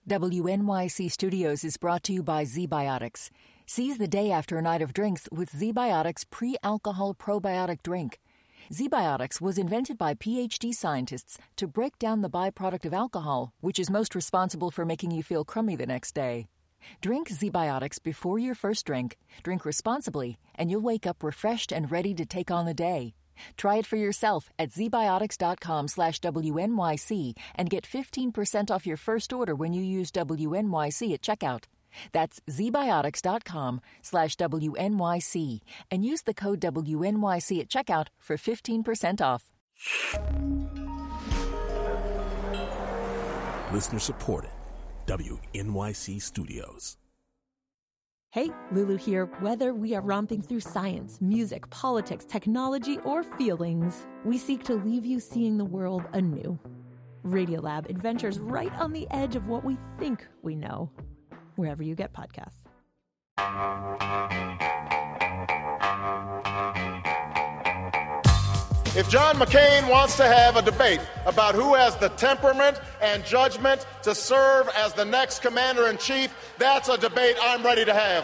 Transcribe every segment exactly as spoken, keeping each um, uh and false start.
W N Y C Studios is brought to you by ZBiotics. Seize the day after a night of drinks with ZBiotics pre-alcohol probiotic drink. ZBiotics was invented by P H D scientists to break down the byproduct of alcohol, which is most responsible for making you feel crummy the next day. Drink ZBiotics before your first drink, drink responsibly, and you'll wake up refreshed and ready to take on the day. Try it for yourself at zbiotics.com slash WNYC and get fifteen percent off your first order when you use W N Y C at checkout. That's zbiotics.com slash WNYC and use the code W N Y C at checkout for fifteen percent off. Listener supported. W N Y C Studios. Hey, Lulu here. Whether we are romping through science, music, politics, technology, or feelings, we seek to leave you seeing the world anew. Radiolab adventures right on the edge of what we think we know, wherever you get podcasts. If John McCain wants to have a debate about who has the temperament and judgment to serve as the next commander-in-chief, that's a debate I'm ready to have.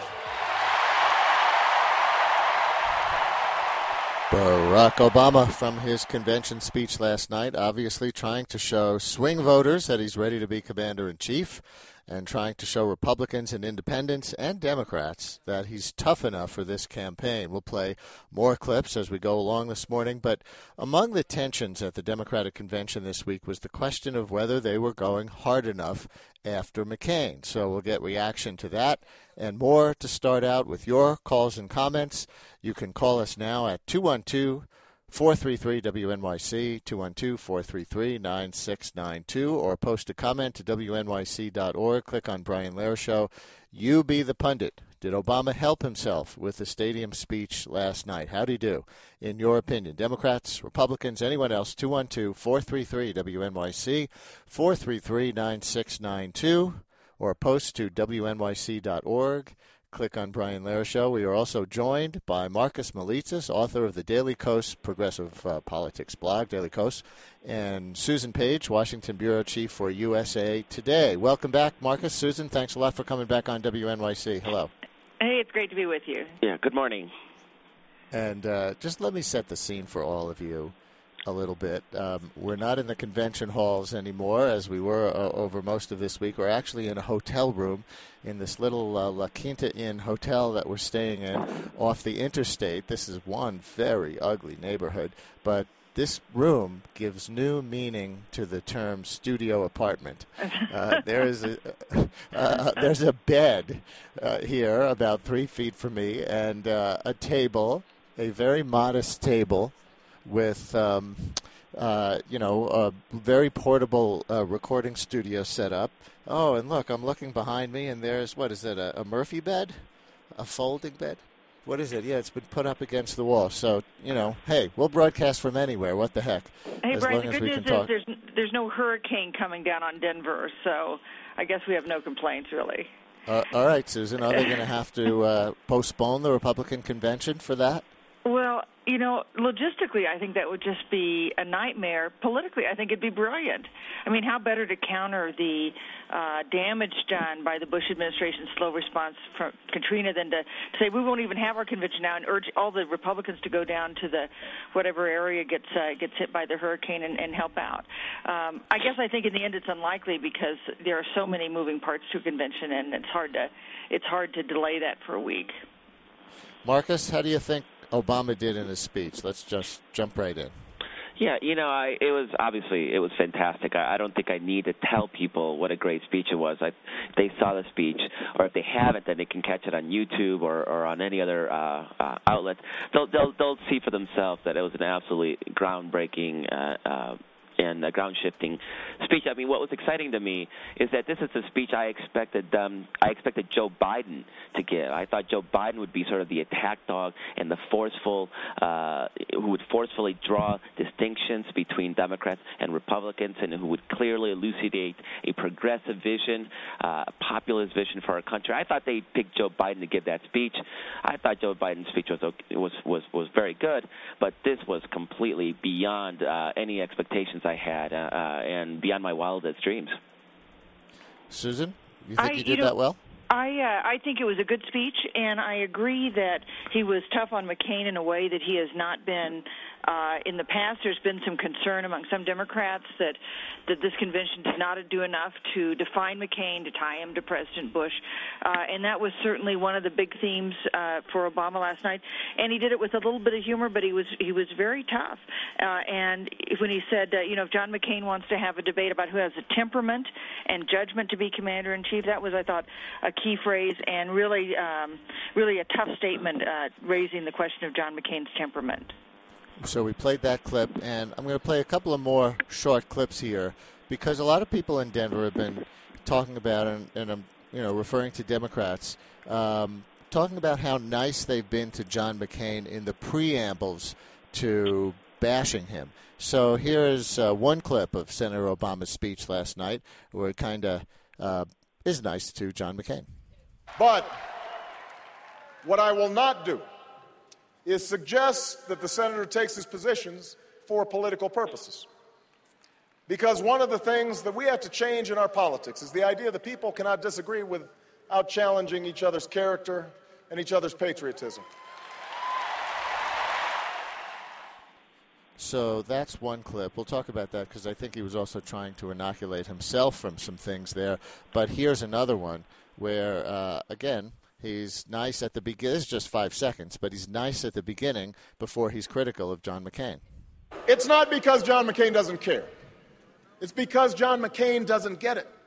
Barack Obama from his convention speech last night, obviously trying to show swing voters that he's ready to be commander-in-chief, and trying to show Republicans and independents and Democrats that he's tough enough for this campaign. We'll play more clips as we go along this morning, but among the tensions at the Democratic convention this week was the question of whether they were going hard enough after McCain. So we'll get reaction to that and more to start out with your calls and comments. You can call us now at two one two, four three three, W N Y C, two one two, four three three, nine six nine two, or post a comment to W N Y C dot org. Click on Brian Lehrer Show. You be the pundit. Did Obama help himself with the stadium speech last night? How'd he do, in your opinion? Democrats, Republicans, anyone else? two one two, four three three, W N Y C, four three three, nine six nine two, or post to W N Y C dot org. Click on Brian Lehrer Show. We are also joined by Marcus Melitzis, author of the Daily Kos Progressive uh, Politics blog, Daily Kos, and Susan Page, Washington Bureau Chief for U S A Today. Welcome back, Marcus. Susan, thanks a lot for coming back on W N Y C. Hello. Hey, it's great to be with you. Yeah, good morning. And uh, just let me set the scene for all of you a little bit. Um, we're not in the convention halls anymore, as we were uh, over most of this week. We're actually in a hotel room in this little uh, La Quinta Inn hotel that we're staying in off the interstate. This is one very ugly neighborhood, but this room gives new meaning to the term studio apartment. Uh, there is a, uh, there's a bed uh, here about three feet from me, and uh, a table, a very modest table, with, um, uh, you know, a very portable uh, recording studio set up. Oh, and look, I'm looking behind me, and there's, what is it, a, a Murphy bed? A folding bed? What is it? Yeah, it's been put up against the wall. So, you know, hey, we'll broadcast from anywhere. What the heck? Hey, as Brian, long the as good we news can is talk. there's, there's no hurricane coming down on Denver, so I guess we have no complaints, really. Uh, all right, Susan, are they going to have to uh, postpone the Republican convention for that? Well, you know, logistically, I think that would just be a nightmare. Politically, I think it'd be brilliant. I mean, how better to counter the uh, damage done by the Bush administration's slow response from Katrina than to, to say we won't even have our convention now and urge all the Republicans to go down to the whatever area gets uh, gets hit by the hurricane and, and help out. Um, I guess I think in the end it's unlikely because there are so many moving parts to a convention, and it's hard to it's hard to delay that for a week. Marcus, how do you think Obama did in his speech? Let's just jump right in. Yeah, you know, I, it was obviously it was fantastic. I, I don't think I need to tell people what a great speech it was. I, if they saw the speech, or if they haven't, then they can catch it on YouTube or, or on any other uh, uh, outlet. They'll, they'll they'll see for themselves that it was an absolutely groundbreaking uh, uh, and a ground-shifting speech. I mean, what was exciting to me is that this is a speech I expected um, I expected Joe Biden to give. I thought Joe Biden would be sort of the attack dog and the forceful, uh, who would forcefully draw distinctions between Democrats and Republicans, and who would clearly elucidate a progressive vision, uh, a populist vision for our country. I thought they picked Joe Biden to give that speech. I thought Joe Biden's speech was was was, was very good, but this was completely beyond uh, any expectations I had, uh, uh, and beyond my wildest dreams. Susan, you think I, he did you know, that well? I uh, I think it was a good speech, and I agree that he was tough on McCain in a way that he has not been uh, in the past. There's been some concern among some Democrats that that this convention did not do enough to define McCain, to tie him to President Bush, uh, and that was certainly one of the big themes uh, for Obama last night. And he did it with a little bit of humor, but he was he was very tough. Uh, and when he said, uh, you know, if John McCain wants to have a debate about who has the temperament and judgment to be commander-in-chief, that was, I thought, a key phrase and really, um, really a tough statement uh, raising the question of John McCain's temperament. So we played that clip, and I'm going to play a couple of more short clips here because a lot of people in Denver have been talking about, and, and I'm you know referring to Democrats, um, talking about how nice they've been to John McCain in the preambles to bashing him. So here is uh, one clip of Senator Obama's speech last night where it kind of uh, is nice to John McCain. But what I will not do is suggest that the senator takes his positions for political purposes. Because one of the things that we have to change in our politics is the idea that people cannot disagree without challenging each other's character and each other's patriotism. So that's one clip. We'll talk about that because I think he was also trying to inoculate himself from some things there. But here's another one where, uh, again, he's nice at the beginning. This is just five seconds, but he's nice at the beginning before he's critical of John McCain. It's not because John McCain doesn't care. It's because John McCain doesn't get it.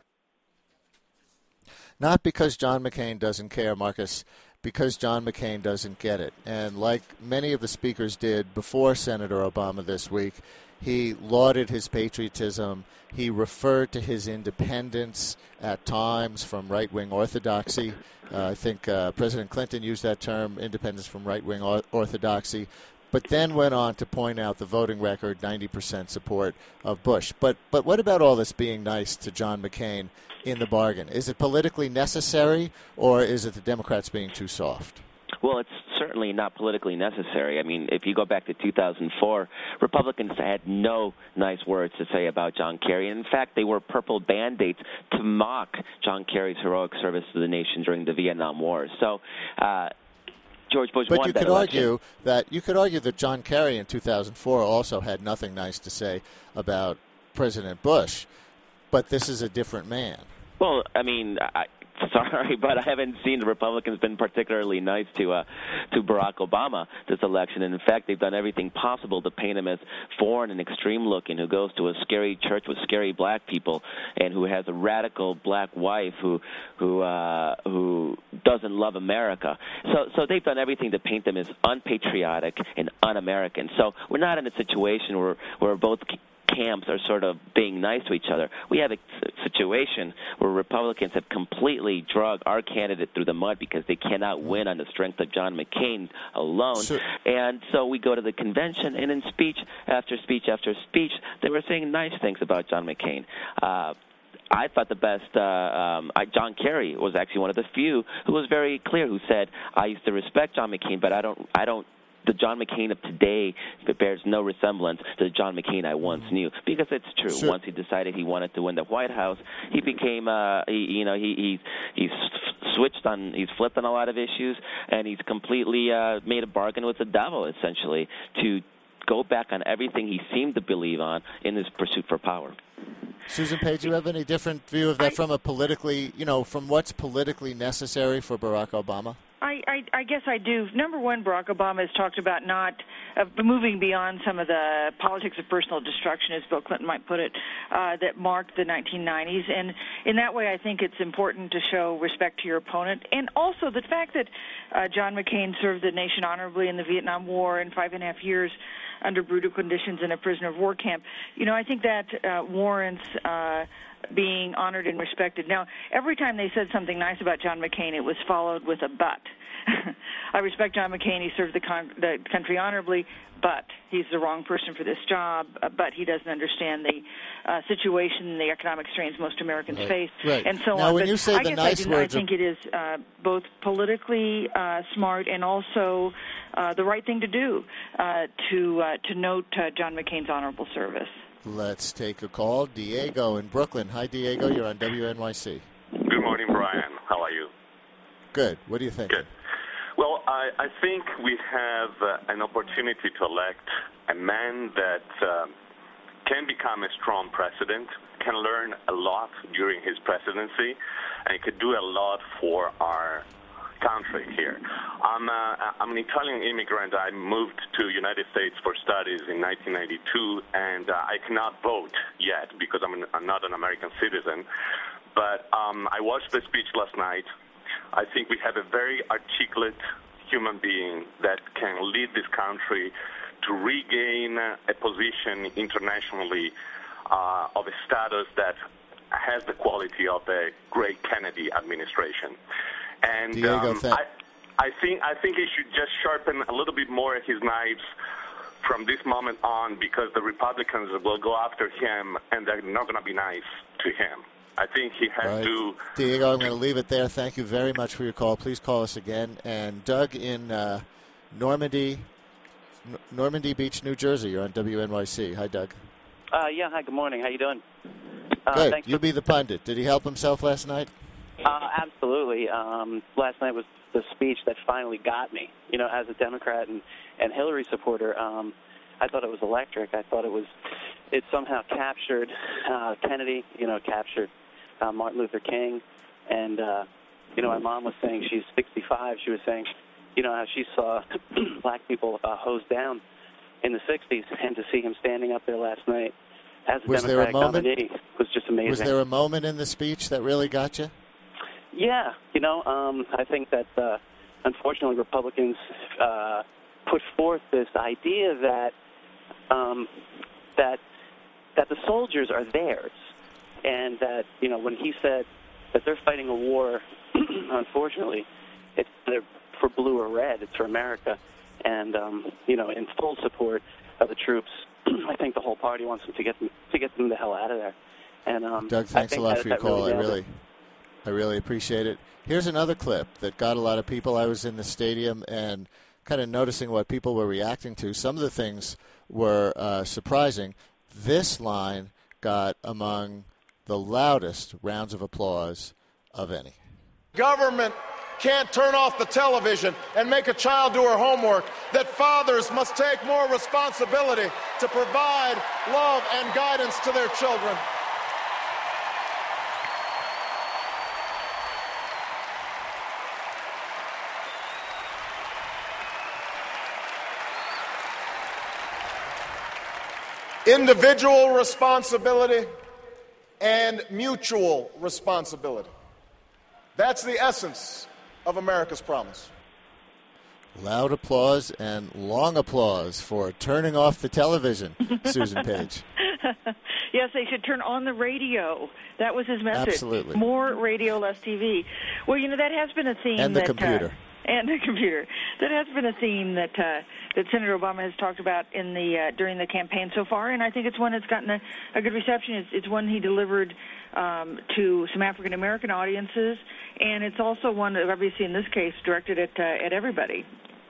Not because John McCain doesn't care, Marcus, because John McCain doesn't get it. And like many of the speakers did before Senator Obama this week, he lauded his patriotism. He referred to his independence at times from right-wing orthodoxy. Uh, I think uh, President Clinton used that term, independence from right-wing or- orthodoxy, but then went on to point out the voting record, ninety percent support of Bush. But but what about all this being nice to John McCain in the bargain? Is it politically necessary, or is it the Democrats being too soft? Well, it's certainly not politically necessary. I mean, if you go back to two thousand four, Republicans had no nice words to say about John Kerry. And in fact, they wore purple Band-Aids to mock John Kerry's heroic service to the nation during the Vietnam War. So uh, George Bush but won you that could election. argue that you could argue that John Kerry in two thousand four also had nothing nice to say about President Bush, but this is a different man. Well, I mean, I, sorry, but I haven't seen the Republicans been particularly nice to uh, to Barack Obama this election. And in fact, they've done everything possible to paint him as foreign and extreme-looking, who goes to a scary church with scary black people, and who has a radical black wife who who uh, who doesn't love America. So so they've done everything to paint them as unpatriotic and un-American. So we're not in a situation where where both camps are sort of being nice to each other. We have a situation where Republicans have completely drug our candidate through the mud because they cannot win on the strength of John McCain alone. So, and so we go to the convention, and in speech after speech after speech, they were saying nice things about John McCain. Uh, I thought the best, uh, um, I, John Kerry was actually one of the few who was very clear, who said, I used to respect John McCain, but I don't, I don't, the John McCain of today bears no resemblance to the John McCain I once knew, because it's true. Sure. Once he decided he wanted to win the White House, he became, uh, he, you know, he, he he's switched on, he's flipped on a lot of issues, and he's completely uh, made a bargain with the devil, essentially, to go back on everything he seemed to believe on in his pursuit for power. Susan Page, do you have any different view of that I, from a politically, you know, from what's politically necessary for Barack Obama? I, I, I guess I do. Number one, Barack Obama has talked about not uh, moving beyond some of the politics of personal destruction, as Bill Clinton might put it, uh, that marked the nineteen nineties. And in that way, I think it's important to show respect to your opponent. And also the fact that uh, John McCain served the nation honorably in the Vietnam War in five and a half years under brutal conditions in a prisoner of war camp. You know, I think that uh, warrants uh, being honored and respected. Now, every time they said something nice about John McCain, it was followed with a but. I respect John McCain. He served the, con- the country honorably, but he's the wrong person for this job, uh, but he doesn't understand the uh, situation, the economic strains most Americans right. face, right. and so now, on. When but you say I the guess nice I, do, words I think of... it is uh, both politically uh, smart and also uh, the right thing to do uh, to, uh, to note uh, John McCain's honorable service. Let's take a call. Diego in Brooklyn. Hi, Diego. You're on W N Y C. Good. What do you think? Good. Well, I, I think we have uh, an opportunity to elect a man that uh, can become a strong president, can learn a lot during his presidency, and he could do a lot for our country here. I'm, uh, I'm an Italian immigrant. I moved to the United States for studies in nineteen ninety-two, and uh, I cannot vote yet because I'm, an, I'm not an American citizen. But um, I watched the speech last night. I think we have a very articulate human being that can lead this country to regain a position internationally uh, of a status that has the quality of a great Kennedy administration. And Diego, um, I, I think I think he should just sharpen a little bit more his knives from this moment on, because the Republicans will go after him, and they're not going to be nice to him. I think he has right. to... Diego, I'm going to leave it there. Thank you very much for your call. Please call us again. And Doug in uh, Normandy, N- Normandy Beach, New Jersey. You're on W N Y C. Hi, Doug. Uh, yeah, hi, good morning. How you doing? Uh, Good. Thanks You for... be the pundit. Did he help himself last night? Uh, absolutely. Um, last night was the speech that finally got me. You know, as a Democrat and, and Hillary supporter, um, I thought it was electric. I thought it was... It somehow captured uh, Kennedy, you know, captured Uh, Martin Luther King, and, uh, you know, my mom was saying she's sixty-five. She was saying, you know, how she saw black people uh, hosed down in the sixties, and to see him standing up there last night as a was Democratic there a moment, nominee was just amazing. Was there a moment in the speech that really got you? Yeah, you know, um, I think that, uh, unfortunately, Republicans uh, put forth this idea that um, that that the soldiers are theirs. And that, you know, when he said that they're fighting a war, unfortunately, it's either for blue or red, it's for America. And, um, you know, in full support of the troops, I think the whole party wants them to get them, to get them the hell out of there. And um, Doug, thanks a lot that, for your that call. really I really, I really appreciate it. Here's another clip that got a lot of people. I was in the stadium and kind of noticing what people were reacting to. Some of the things were uh, surprising. This line got among the loudest rounds of applause of any. Government can't turn off the television and make a child do her homework, that fathers must take more responsibility to provide love and guidance to their children. Individual responsibility and mutual responsibility. That's the essence of America's promise. Loud applause and long applause for turning off the television, Susan Page. Yes, they should turn on the radio. That was his message. Absolutely. More radio, less T V. Well, you know, that has been a theme. And the that, computer. Uh, and the computer. That has been a theme that uh, that Senator Obama has talked about in the uh, during the campaign so far, and I think it's one that's gotten a, a good reception. It's, it's one he delivered um, to some African American audiences, and it's also one that, obviously, in this case, directed at uh, at everybody.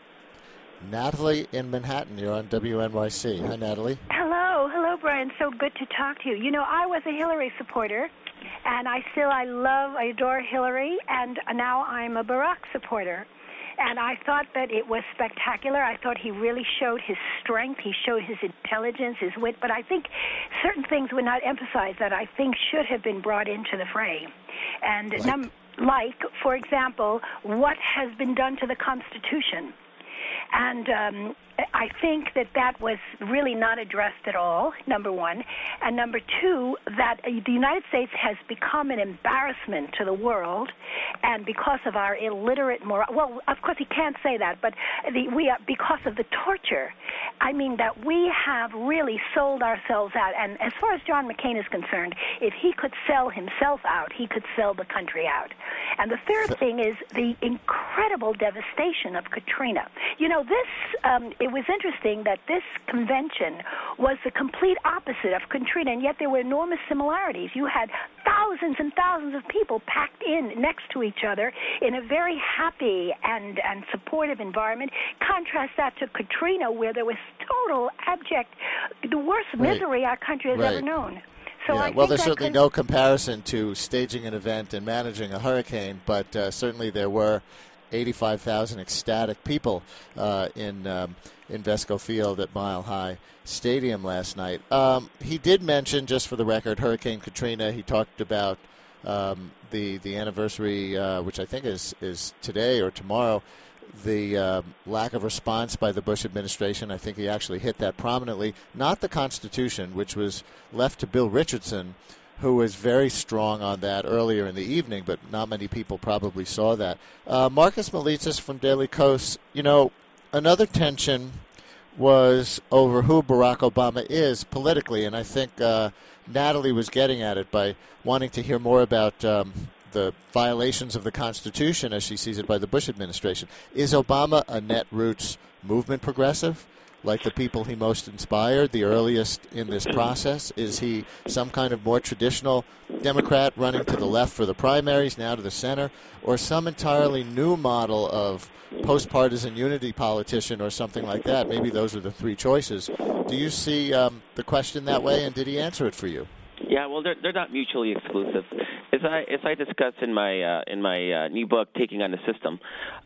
Natalie in Manhattan, you're on W N Y C. Hi, Natalie. Hello, hello, Brian. So good to talk to you. You know, I was a Hillary supporter, and I still, I love, I adore Hillary, and now I'm a Barack supporter. And I thought that it was spectacular. I thought he really showed his strength. He showed his intelligence, his wit. But I think certain things were not emphasized that I think should have been brought into the fray. And like, num- like for example, what has been done to the Constitution. And um, I think that that was really not addressed at all, number one. And number two, that uh, the United States has become an embarrassment to the world, and because of our illiterate moral, well, of course he can't say that, but the, we are, because of the torture, I mean that we have really sold ourselves out. And as far as John McCain is concerned, if he could sell himself out, he could sell the country out. And the third thing is the incredible devastation of Katrina. You know, this, um, it was interesting that this convention was the complete opposite of Katrina, and yet there were enormous similarities. You had thousands and thousands of people packed in next to each other in a very happy and, and supportive environment. Contrast that to Katrina, where there was total abject, the worst right. misery our country has right. ever known. So yeah. I well, think there's I certainly can... no comparison to staging an event and managing a hurricane, but uh, certainly there were eighty-five thousand ecstatic people uh, in um, Invesco Field at Mile High Stadium last night. Um, he did mention, just for the record, Hurricane Katrina. He talked about um, the the anniversary, uh, which I think is, is today or tomorrow, the uh, lack of response by the Bush administration. I think he actually hit that prominently. Not the Constitution, which was left to Bill Richardson, who was very strong on that earlier in the evening, but not many people probably saw that. Uh, Marcus Melitsas from Daily Kos, you know, another tension was over who Barack Obama is politically, and I think uh, Natalie was getting at it by wanting to hear more about um, the violations of the Constitution as she sees it by the Bush administration. Is Obama a net roots movement progressive, like the people he most inspired, the earliest in this process? Is he some kind of more traditional Democrat running to the left for the primaries, now to the center, or some entirely new model of post-partisan unity politician or something like that? Maybe those are the three choices. Do you see um, the question that way, and did he answer it for you? Yeah, well, they're they're not mutually exclusive. As I as I discuss in my uh, in my uh, new book, Taking on the System,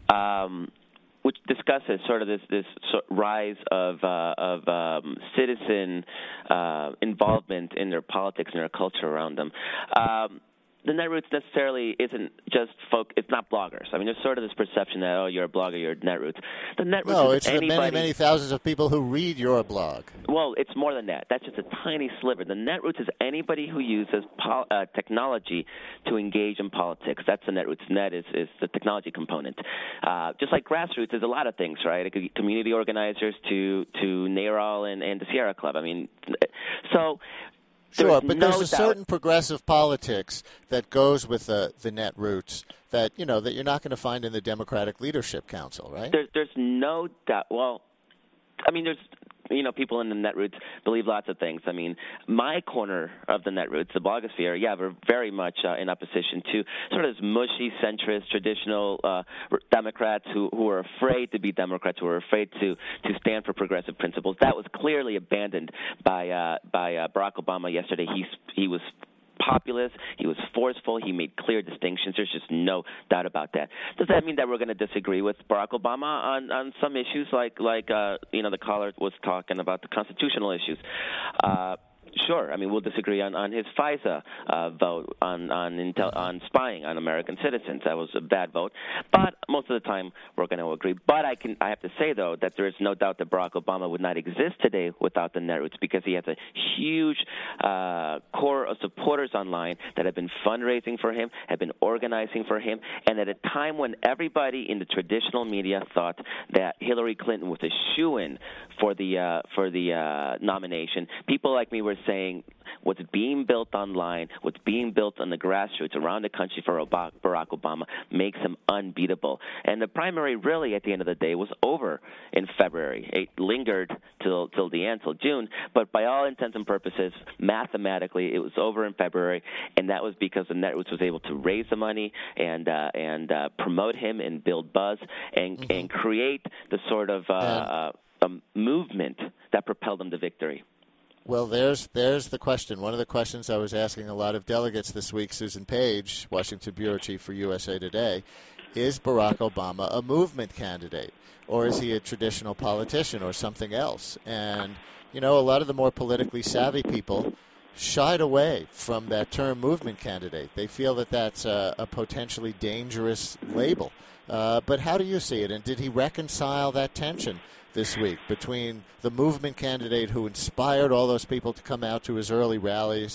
um, which discusses sort of this this rise of uh, of um, citizen uh, involvement in their politics and their culture around them. Um, the Netroots necessarily isn't just folk. It's not bloggers. I mean, there's sort of this perception that, oh, you're a blogger, you're a Netroots. The Netroots no, is it's anybody, the many, many thousands of people who read your blog. Well, it's more than that. That's just a tiny sliver. The Netroots is anybody who uses pol- uh, technology to engage in politics. That's the Netroots. Net is, is the technology component. Uh, just like grassroots is a lot of things, right? It could be community organizers to to NARAL and, and the Sierra Club. I mean, so... Sure, but no there's a doubt. certain progressive politics that goes with the, the net roots that, you know, that you're not going to find in the Democratic Leadership Council, right? There's, there's no doubt. Well, I mean, there's, you know, people in the Netroots believe lots of things. I mean, my corner of the Netroots, the blogosphere, yeah, we're very much uh, in opposition to sort of this mushy, centrist, traditional uh, Democrats who, who are afraid to be Democrats, who are afraid to, to stand for progressive principles. That was clearly abandoned by uh, by uh, Barack Obama yesterday. He he was populist. He was forceful. He made clear distinctions. There's just no doubt about that. Does that mean that we're going to disagree with Barack Obama on, on some issues, like like uh, you know the caller was talking about the constitutional issues? Uh, Sure. I mean, we'll disagree on, on his FISA uh, vote on on, intel, on spying on American citizens. That was a bad vote. But most of the time, we're going to agree. But I can I have to say, though, that there is no doubt that Barack Obama would not exist today without the Netroots, because he has a huge uh, core of supporters online that have been fundraising for him, have been organizing for him, and at a time when everybody in the traditional media thought that Hillary Clinton was a shoo-in for the uh, for the uh, nomination, people like me were saying what's being built online, what's being built on the grassroots around the country for Barack Obama makes him unbeatable. And the primary really at the end of the day was over in February. It lingered till till the end, till June, but by all intents and purposes, mathematically, it was over in February, and that was because the Netroots was able to raise the money and uh, and uh, promote him and build buzz and, mm-hmm. and create the sort of uh, uh, um, movement that propelled him to victory. Well, there's there's the question. One of the questions I was asking a lot of delegates this week, Susan Page, Washington bureau chief for U S A Today, is Barack Obama a movement candidate, or is he a traditional politician or something else? And, you know, a lot of the more politically savvy people shied away from that term movement candidate. They feel that that's a, a potentially dangerous label. Uh, but how do you see it? And did he reconcile that tension this week between the movement candidate who inspired all those people to come out to his early rallies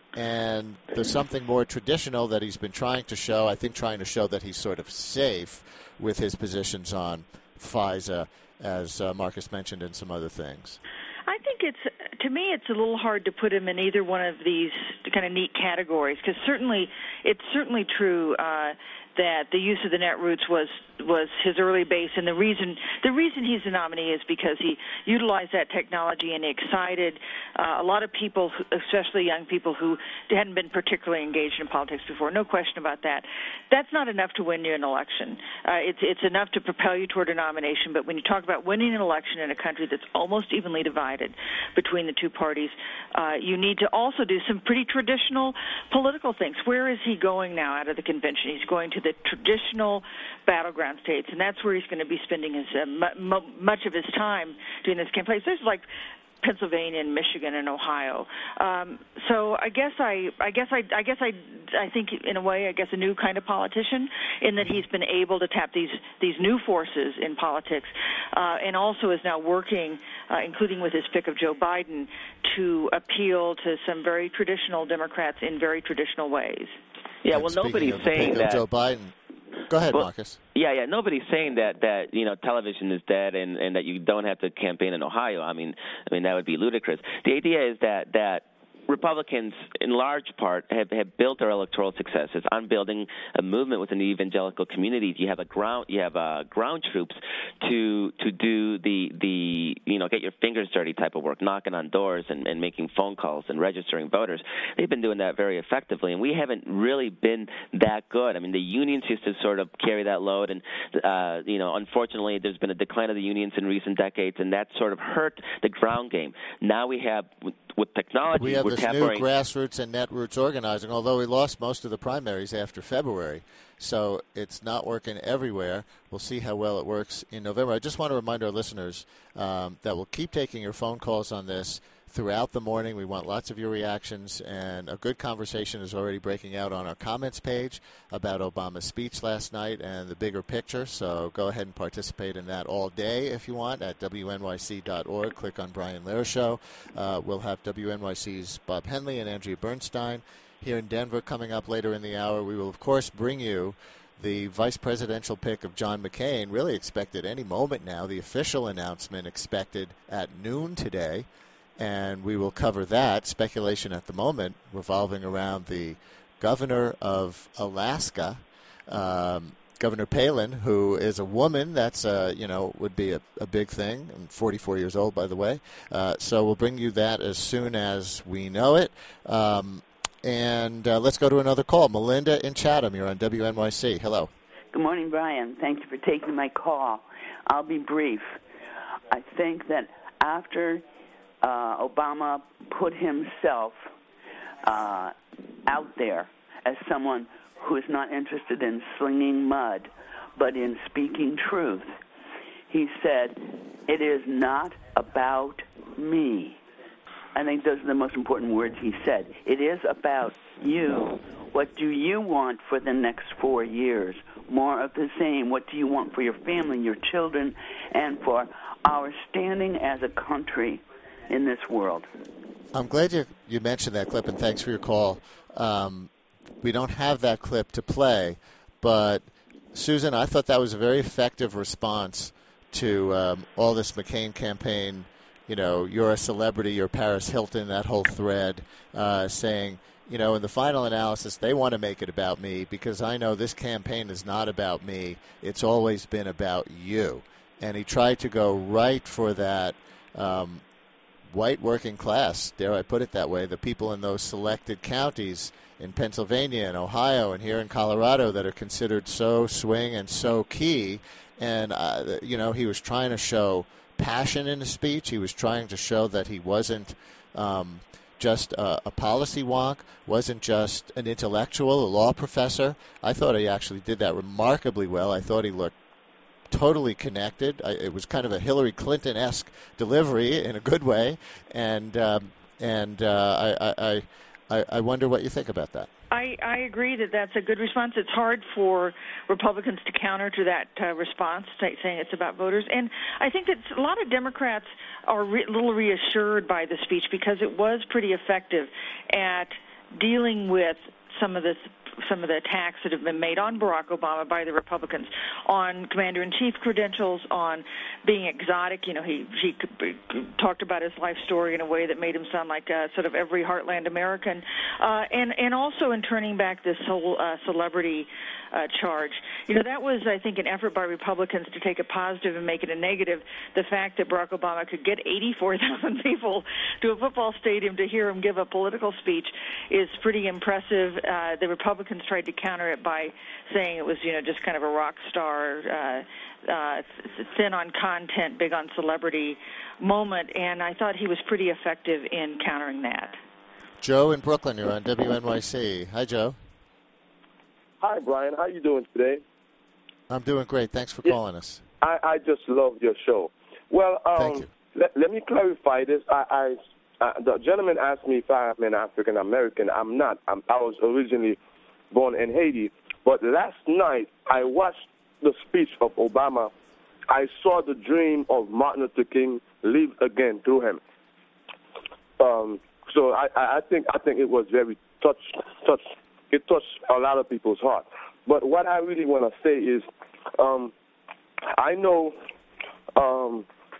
and the something more traditional that he's been trying to show, I think trying to show that he's sort of safe with his positions on FISA, as uh, Marcus mentioned, and some other things? I think it's, to me, it's a little hard to put him in either one of these kind of neat categories, because certainly, it's certainly true uh, that the use of the netroots was was his early base, and the reason the reason he's the nominee is because he utilized that technology and he excited uh, a lot of people, especially young people who hadn't been particularly engaged in politics before. No question about that. That's not enough to win you an election. Uh, it's it's enough to propel you toward a nomination, but when you talk about winning an election in a country that's almost evenly divided between the two parties, uh, you need to also do some pretty traditional political things. Where is he going now out of the convention? He's going to the traditional battleground states, and that's where he's going to be spending his uh, m- m- much of his time doing this campaign. So there's like Pennsylvania and Michigan and Ohio. Um, so I guess I, I guess I, I guess I, I think in a way, I guess a new kind of politician, in that he's been able to tap these these new forces in politics, uh, and also is now working, uh, including with his pick of Joe Biden, to appeal to some very traditional Democrats in very traditional ways. Yeah, and well, nobody's of saying the pick that. Of Joe Biden. Go ahead, well, Marcus. Yeah, yeah. Nobody's saying that that you know television is dead and, and that you don't have to campaign in Ohio. I mean, I mean that would be ludicrous. The idea is that that Republicans, in large part, have, have built their electoral successes on building a movement within the evangelical community. You have a ground, you have uh, ground troops to to do the the you know get your fingers dirty type of work, knocking on doors and, and making phone calls and registering voters. They've been doing that very effectively, and we haven't really been that good. I mean, the unions used to sort of carry that load, and uh, you know, unfortunately, there's been a decline of the unions in recent decades, and that sort of hurt the ground game. Now we have with technology, we have we're this tapping new grassroots and netroots organizing, although we lost most of the primaries after February. So it's not working everywhere. We'll see how well it works in November. I just want to remind our listeners um, that we'll keep taking your phone calls on this throughout the morning. We want lots of your reactions, and a good conversation is already breaking out on our comments page about Obama's speech last night and the bigger picture. So go ahead and participate in that all day if you want at W N Y C dot org. Click on Brian Lehrer Show. Uh, we'll have W N Y C's Bob Henley and Andrea Bernstein here in Denver coming up later in the hour. We will, of course, bring you the vice presidential pick of John McCain, really expected any moment now. The official announcement expected at noon today. And we will cover that. Speculation at the moment revolving around the governor of Alaska, um, Governor Palin, who is a woman. That's, uh, you know, would be a, a big thing. I'm forty-four years old, by the way. Uh, so we'll bring you that as soon as we know it. Um, and uh, let's go to another call. Melinda in Chatham, you're on W N Y C. Hello. Good morning, Brian. Thank you for taking my call. I'll be brief. I think that after Uh, Obama put himself uh, out there as someone who is not interested in slinging mud, but in speaking truth. He said, "It is not about me." I think those are the most important words he said. It is about you. What do you want for the next four years? More of the same. What do you want for your family, your children, and for our standing as a country in this world? I'm glad you, you mentioned that clip, and thanks for your call. Um, we don't have that clip to play, but Susan, I thought that was a very effective response to um, all this McCain campaign. You know, you're a celebrity, you're Paris Hilton, that whole thread, uh, saying, you know, in the final analysis, they want to make it about me because I know this campaign is not about me. It's always been about you. And he tried to go right for that um, white working class, dare I put it that way, the people in those selected counties in Pennsylvania and Ohio and here in Colorado that are considered so swing and so key. And, uh, you know, he was trying to show passion in his speech. He was trying to show that he wasn't um, just a, a policy wonk, wasn't just an intellectual, a law professor. I thought he actually did that remarkably well. I thought he looked totally connected. I, it was kind of a Hillary Clinton-esque delivery in a good way, and um, and uh, I, I I wonder what you think about that. I, I agree that that's a good response. It's hard for Republicans to counter to that uh, response, saying it's about voters. And I think that a lot of Democrats are re- a little reassured by the speech because it was pretty effective at dealing with some of this some of the attacks that have been made on Barack Obama by the Republicans, on commander-in-chief credentials, on being exotic. You know, he, he talked about his life story in a way that made him sound like uh, sort of every heartland American, uh, and, and also in turning back this whole uh, celebrity uh, charge. You know, that was, I think, an effort by Republicans to take a positive and make it a negative. The fact that Barack Obama could get eighty-four thousand people to a football stadium to hear him give a political speech is pretty impressive. Uh, the Republicans tried to counter it by saying it was, you know, just kind of a rock star, uh, uh, thin on content, big on celebrity moment, and I thought he was pretty effective in countering that. Joe in Brooklyn, you're on W N Y C. Hi, Joe. Hi, Brian. How you doing today? I'm doing great. Thanks for yeah, calling us. I, I just love your show. Well, um, Thank you. Let, let me clarify this. I, I uh, the gentleman asked me if I'm an African American. I'm not. I'm, I was originally born in Haiti, but last night I watched the speech of Obama. I saw the dream of Martin Luther King live again through him. Um, so I, I think I think it was very touch touch. It touched a lot of people's heart. But what I really want to say is, um, I know um,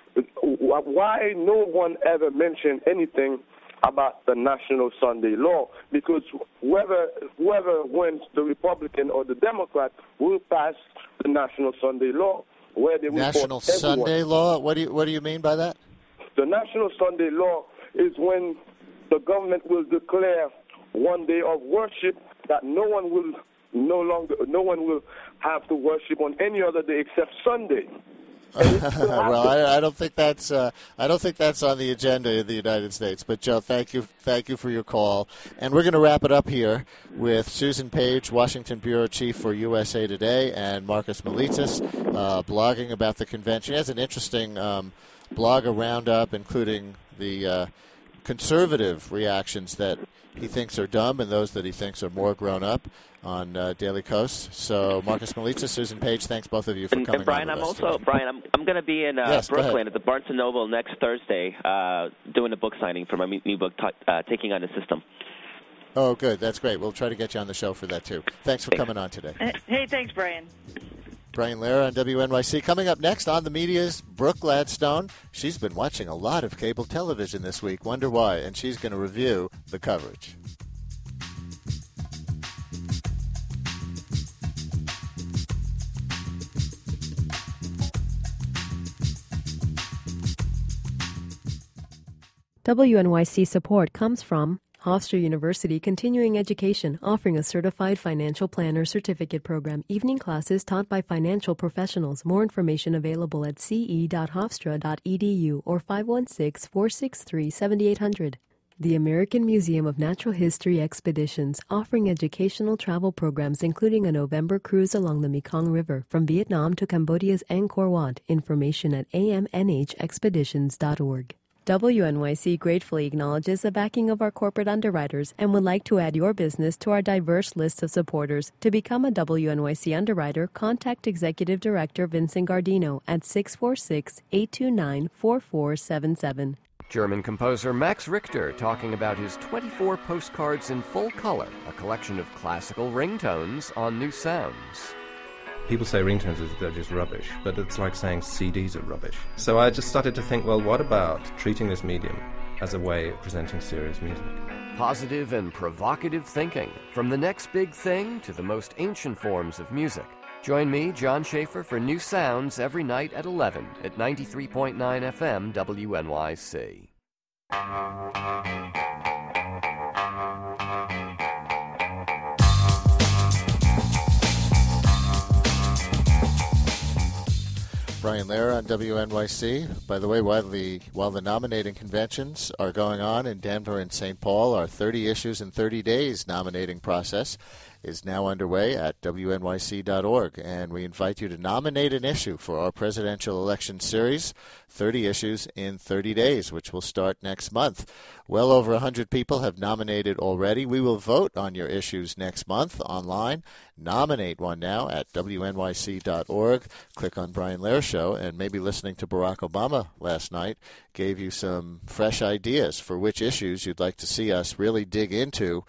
why no one ever mentioned anything about the National Sunday Law, because whoever whoever wins, the Republican or the Democrat, will pass the National Sunday Law, where they will National Sunday Law. What do you what do you mean by that? The National Sunday Law is when the government will declare one day of worship that no one will no longer no one will have to worship on any other day except Sunday. Well, I, I don't think that's uh, I don't think that's on the agenda in the United States. But Joe, thank you, thank you for your call, and we're going to wrap it up here with Susan Page, Washington bureau chief for U S A Today, and Marcus Melitsis, uh, blogging about the convention. He has an interesting um, blog, a roundup, including the uh, conservative reactions that he thinks are dumb and those that he thinks are more grown up on uh, Daily Kos. So Marcus Melitsis, Susan Page, thanks both of you for and, coming and Brian, on I'm with us also today. Brian. I'm I'm going to be in uh, yes, Brooklyn at the Barnes and Noble next Thursday, uh, doing a book signing for my new book, t- uh, Taking on the System. Oh, good. That's great. We'll try to get you on the show for that too. Thanks for coming on today. Hey, thanks, Brian. Brian Lehrer on W N Y C. Coming up next on the media's Brooke Gladstone. She's been watching a lot of cable television this week. Wonder why? And she's going to review the coverage. W N Y C support comes from Hofstra University Continuing Education, offering a certified financial planner certificate program, evening classes taught by financial professionals. More information available at c e dot hofstra dot e d u or five one six, four six three, seven eight zero zero. The American Museum of Natural History Expeditions, offering educational travel programs including a November cruise along the Mekong River from Vietnam to Cambodia's Angkor Wat. Information at a m n h expeditions dot org. W N Y C gratefully acknowledges the backing of our corporate underwriters and would like to add your business to our diverse list of supporters. To become a W N Y C underwriter, contact Executive Director Vincent Gardino at six four six, eight two nine, four four seven seven. German composer Max Richter talking about his twenty-four postcards in full color, a collection of classical ringtones on New Sounds. People say ringtones are just rubbish, but it's like saying C Ds are rubbish. So I just started to think, well, what about treating this medium as a way of presenting serious music? Positive and provocative thinking, from the next big thing to the most ancient forms of music. Join me, John Schaefer, for New Sounds every night at eleven at ninety-three point nine F M W N Y C. Brian Lehrer on W N Y C. By the way, while the, while the nominating conventions are going on in Denver and Saint Paul, our thirty Issues in thirty days nominating process is now underway at W N Y C dot org, and we invite you to nominate an issue for our presidential election series, thirty Issues in thirty days, which will start next month. Well over one hundred people have nominated already. We will vote on your issues next month online. Nominate one now at W N Y C dot org. Click on Brian Lehrer Show, and maybe listening to Barack Obama last night gave you some fresh ideas for which issues you'd like to see us really dig into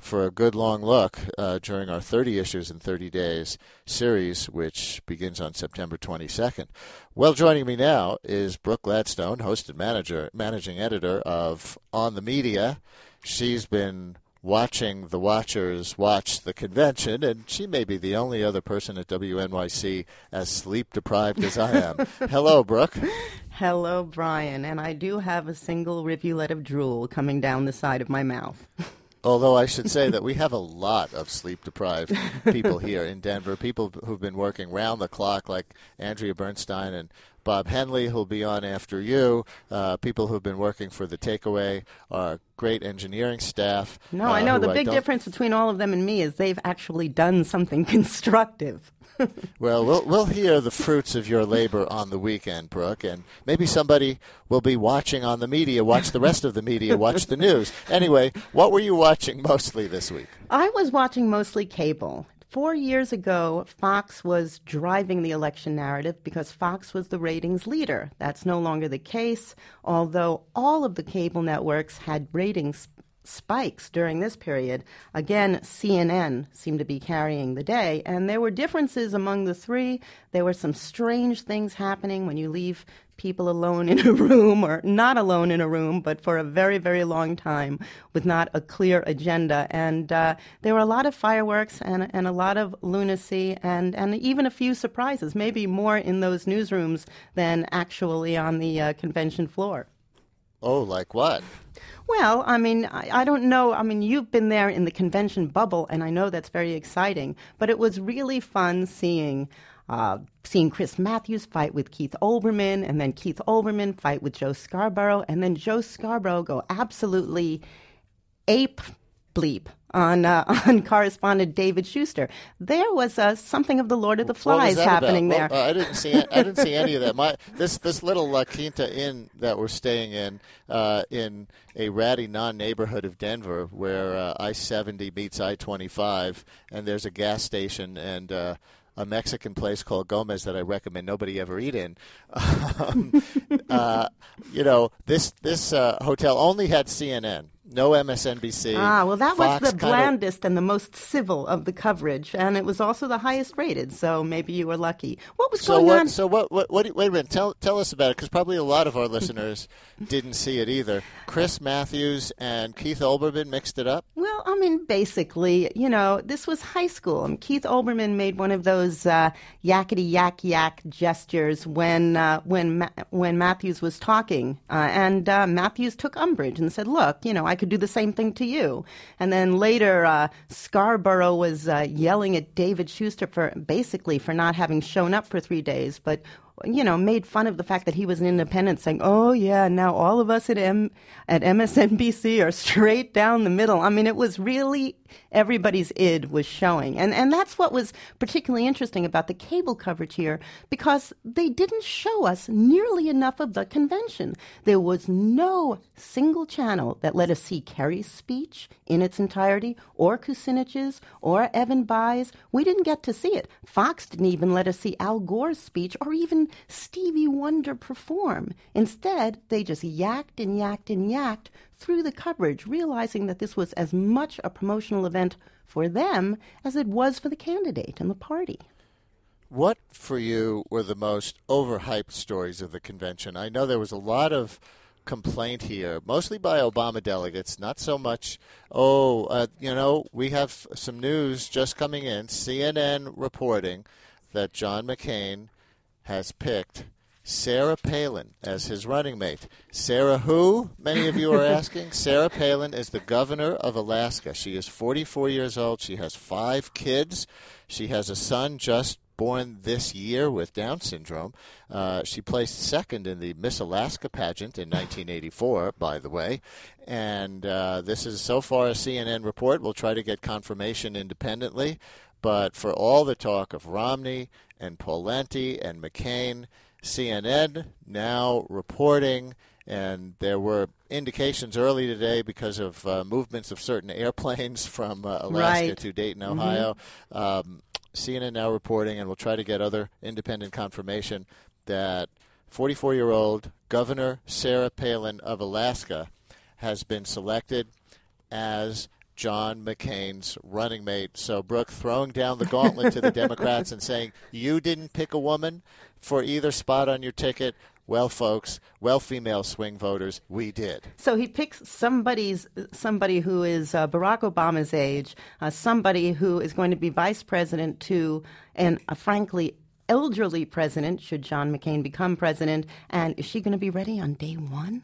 for a good long look uh, during our thirty Issues in thirty Days series, which begins on September twenty-second. Well, joining me now is Brooke Gladstone, host and manager, managing editor of On the Media. She's been watching the watchers watch the convention, and she may be the only other person at W N Y C as sleep-deprived as I am. Hello, Brooke. Hello, Brian. And I do have a single rivulet of drool coming down the side of my mouth. Although I should say that we have a lot of sleep-deprived people here in Denver, people who've been working round the clock like Andrea Bernstein and Bob Henley, who'll be on after you, uh, people who've been working for The Takeaway, our great engineering staff. No, uh, I know. The I big difference between all of them and me is they've actually done something constructive. Well, we'll we'll hear the fruits of your labor on the weekend, Brooke, and maybe somebody will be watching On the Media, watch the rest of the media, watch the news. Anyway, what were you watching mostly this week? I was watching mostly cable. Four years ago, Fox was driving the election narrative because Fox was the ratings leader. That's no longer the case, although all of the cable networks had ratings spikes during this period. Again, C N N seemed to be carrying the day, and there were differences among the three. There were some strange things happening when you leave people alone in a room, or not alone in a room, but for a very, very long time with not a clear agenda. And uh, there were a lot of fireworks and, and a lot of lunacy and, and even a few surprises, maybe more in those newsrooms than actually on the uh, convention floor. Oh, like what? Well, I mean, I, I don't know. I mean, you've been there in the convention bubble, and I know that's very exciting. But it was really fun seeing uh, seeing Chris Matthews fight with Keith Olbermann, and then Keith Olbermann fight with Joe Scarborough, and then Joe Scarborough go absolutely ape bleep on uh, on correspondent David Schuster. There was uh, something of the Lord of the Flies happening about? there. Well, uh, I didn't see I didn't see any of that. My this this little La Quinta Inn that we're staying in uh, in a ratty non-neighborhood of Denver, where uh, I seventy meets I twenty-five, and there's a gas station and uh, a Mexican place called Gomez that I recommend nobody ever eat in. Um, uh, you know, this this uh, hotel only had C N N. No M S N B C. Ah, well, that Fox was the kinda... blandest and the most civil of the coverage, and it was also the highest rated, so maybe you were lucky. What was so going what, on? So what, what, what, wait a minute, tell, tell us about it, because probably a lot of our listeners didn't see it either. Chris Matthews and Keith Olbermann mixed it up? Well, I mean, basically, you know, this was high school. And Keith Olbermann made one of those uh, yakety yak yak gestures when uh, when Ma- when Matthews was talking, uh, and uh, Matthews took umbrage and said, "Look, you know, I could do the same thing to you." And then later, uh, Scarborough was uh, yelling at David Schuster for basically for not having shown up for three days, but. You know, made fun of the fact that he was an independent, saying, "Oh yeah, now all of us at M at M S N B C are straight down the middle." I mean, it was really everybody's id was showing, and and that's what was particularly interesting about the cable coverage here, because they didn't show us nearly enough of the convention. There was no single channel that let us see Kerry's speech in its entirety, or Kucinich's, or Evan Bayh's. We didn't get to see it. Fox didn't even let us see Al Gore's speech, or even Stevie Wonder perform. Instead, they just yacked and yacked and yacked through the coverage, realizing that this was as much a promotional event for them as it was for the candidate and the party. What, for you, were the most overhyped stories of the convention? I know there was a lot of complaint here, mostly by Obama delegates, not so much, oh, uh, you know, we have some news just coming in, C N N reporting that John McCain has picked Sarah Palin as his running mate. Sarah who, many of you are asking? Sarah Palin is the governor of Alaska. She is forty-four years old. She has five kids. She has a son just born this year with Down syndrome. Uh, she placed second in the Miss Alaska pageant in nineteen eighty-four, by the way. And uh, this is so far a C N N report. We'll try to get confirmation independently. But for all the talk of Romney and Pawlenty and McCain, C N N now reporting, and there were indications early today because of uh, movements of certain airplanes from uh, Alaska right. to Dayton, Mm-hmm. Ohio. Um, C N N now reporting, and we'll try to get other independent confirmation, that forty-four-year-old Governor Sarah Palin of Alaska has been selected as John McCain's running mate. So, Brooke, throwing down the gauntlet to the Democrats and saying, you didn't pick a woman for either spot on your ticket. Well, folks, well, female swing voters, we did. So he picks somebody's somebody who is uh, Barack Obama's age, uh, somebody who is going to be vice president to, and uh, frankly, elderly president, should John McCain become president. And is she going to be ready on day one?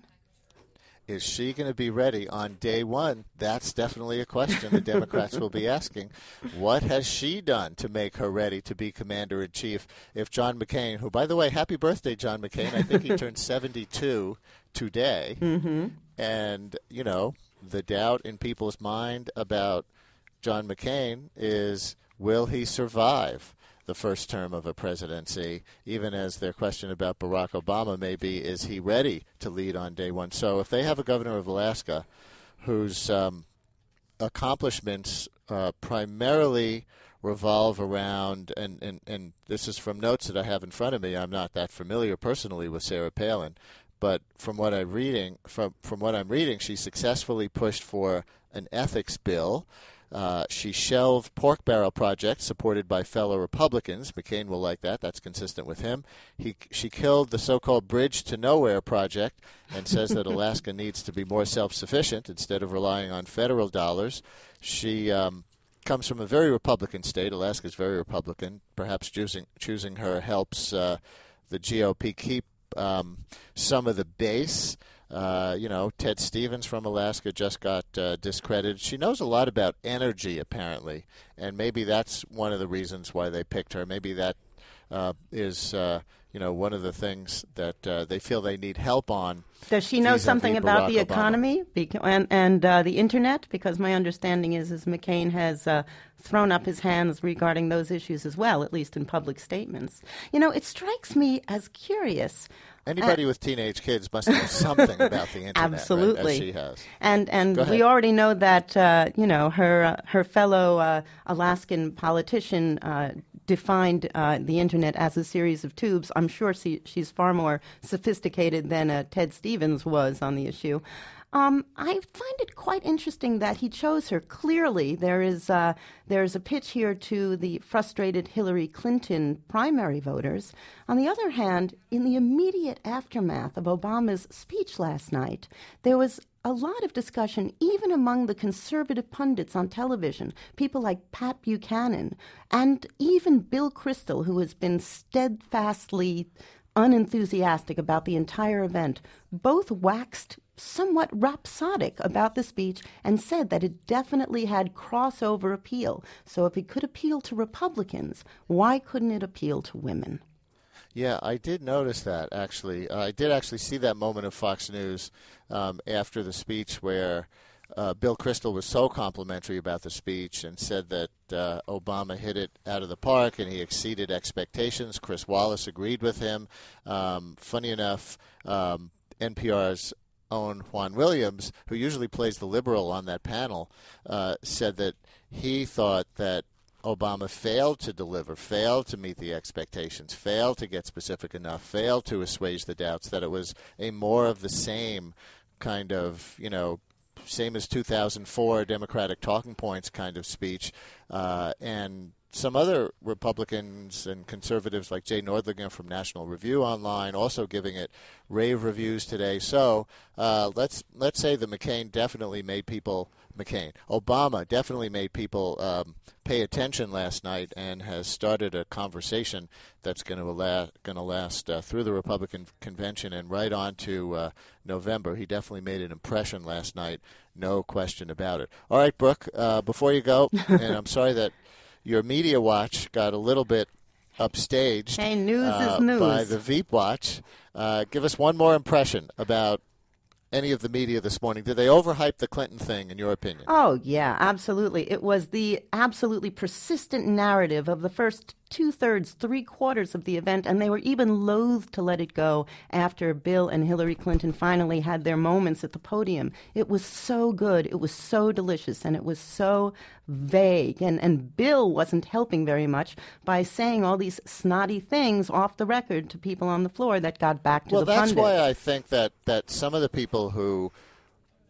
Is she going to be ready on day one? That's definitely a question the Democrats will be asking. What has she done to make her ready to be commander-in-chief if John McCain, who, by the way, happy birthday, John McCain. I think he turned seventy-two today. Mm-hmm. And, you know, the doubt in people's mind about John McCain is, will he survive the first term of a presidency, even as their question about Barack Obama may be, is he ready to lead on day one? So if they have a governor of Alaska whose um, accomplishments uh, primarily revolve around, and, and, and this is from notes that I have in front of me, I'm not that familiar personally with Sarah Palin, but from what I'm reading, from, from what I'm reading, she successfully pushed for an ethics bill. Uh, she shelved pork barrel projects supported by fellow Republicans. McCain will like that. That's consistent with him. He, she killed the so-called Bridge to Nowhere project and says that Alaska needs to be more self-sufficient instead of relying on federal dollars. She um, comes from a very Republican state. Alaska is very Republican. Perhaps choosing, choosing her helps uh, the G O P keep um, some of the base. Uh, you know, Ted Stevens from Alaska just got uh, discredited. She knows a lot about energy, apparently, and maybe that's one of the reasons why they picked her. Maybe that uh, is, uh, you know, one of the things that uh, they feel they need help on. Does she know something about the economy and, and uh, the Internet? Because my understanding is, is McCain has uh, thrown up his hands regarding those issues as well, at least in public statements. You know, it strikes me as curious. Anybody uh, with teenage kids must know something about the Internet, absolutely, right, as she has. And and we already know that uh, you know her uh, her fellow uh, Alaskan politician uh, defined uh, the Internet as a series of tubes. I'm sure she, she's far more sophisticated than uh, Ted Stevens was on the issue. Um, I find it quite interesting that he chose her. Clearly, there is uh, there is a pitch here to the frustrated Hillary Clinton primary voters. On the other hand, in the immediate aftermath of Obama's speech last night, there was a lot of discussion, even among the conservative pundits on television, people like Pat Buchanan, and even Bill Kristol, who has been steadfastly unenthusiastic about the entire event. Both waxed somewhat rhapsodic about the speech and said that it definitely had crossover appeal. So if it could appeal to Republicans, why couldn't it appeal to women? Yeah, I did notice that, actually. Uh, I did actually see that moment of Fox News um, after the speech where uh, Bill Kristol was so complimentary about the speech and said that uh, Obama hit it out of the park and he exceeded expectations. Chris Wallace agreed with him. Um, funny enough, um, N P R's own Juan Williams, who usually plays the liberal on that panel, uh, said that he thought that Obama failed to deliver, failed to meet the expectations, failed to get specific enough, failed to assuage the doubts, that it was a more of the same kind of, you know, same as two thousand four Democratic talking points kind of speech. Uh, and some other Republicans and conservatives like Jay Nordlinger from National Review Online also giving it rave reviews today. So uh, let's let's say that McCain definitely made people McCain. Obama definitely made people um, pay attention last night and has started a conversation that's going to last, going to last uh, through the Republican convention and right on to uh, November. He definitely made an impression last night, no question about it. All right, Brooke, uh, before you go, and I'm sorry that your Media Watch got a little bit upstaged. Hey, news uh, is news. By the Veep Watch. Uh, give us one more impression about any of the media this morning. Did they overhype the Clinton thing, in your opinion? Oh, yeah, absolutely. It was the absolutely persistent narrative of the first two-thirds, three-quarters of the event, and they were even loath to let it go after Bill and Hillary Clinton finally had their moments at the podium. It was so good, it was so delicious, and it was so vague. And, and Bill wasn't helping very much by saying all these snotty things off the record to people on the floor that got back to well, the pundits. Well, that's why I think that, that some of the people who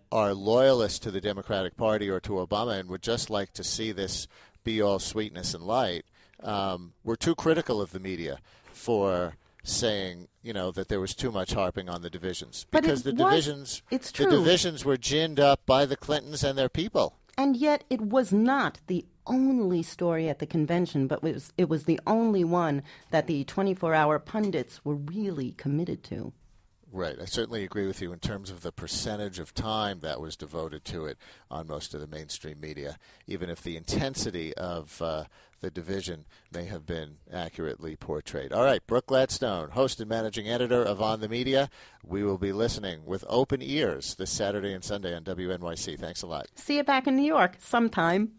are loyalists to the Democratic Party or to Obama and would just like to see this be all sweetness and light, um, were too critical of the media for saying, you know, that there was too much harping on the divisions. Because the was, divisions it's true. the divisions were ginned up by the Clintons and their people. And yet it was not the only story at the convention, but it was, it was the only one that the twenty-four hour pundits were really committed to. Right. I certainly agree with you in terms of the percentage of time that was devoted to it on most of the mainstream media, even if the intensity of uh, the division may have been accurately portrayed. All right, Brooke Gladstone, host and managing editor of On the Media. We will be listening with open ears this Saturday and Sunday on W N Y C. Thanks a lot. See you back in New York sometime.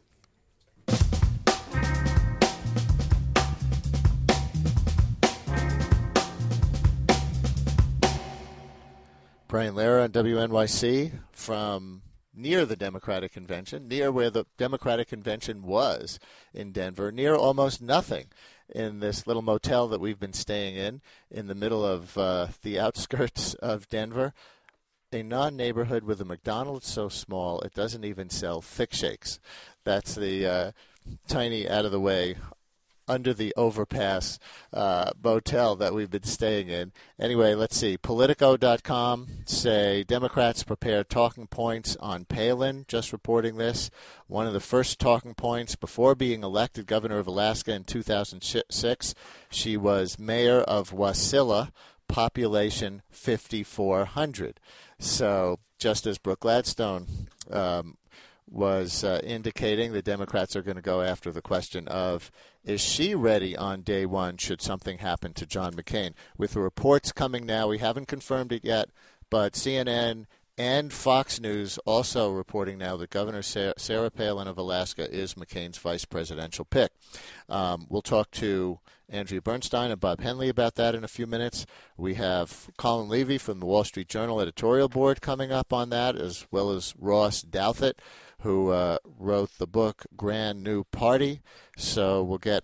Brian Lehrer on W N Y C from near the Democratic Convention, near where the Democratic Convention was in Denver, near almost nothing in this little motel that we've been staying in, in the middle of uh, the outskirts of Denver, a non-neighborhood with a McDonald's so small it doesn't even sell thick shakes. That's the uh, tiny, out-of-the-way, under the overpass uh, motel that we've been staying in. Anyway, let's see. Politico dot com say Democrats prepare talking points on Palin. Just reporting this. One of the first talking points before being elected governor of Alaska in two thousand six, she was mayor of Wasilla, population fifty-four hundred. So just as Brooke Gladstone um, was uh, indicating, the Democrats are going to go after the question of, is she ready on day one should something happen to John McCain? With the reports coming now, we haven't confirmed it yet, but C N N and Fox News also reporting now that Governor Sarah Palin of Alaska is McCain's vice presidential pick. Um, we'll talk to Andrea Bernstein and Bob Henley about that in a few minutes. We have Colin Levy from the Wall Street Journal editorial board coming up on that, as well as Ross Douthat, who uh, wrote the book Grand New Party. So we'll get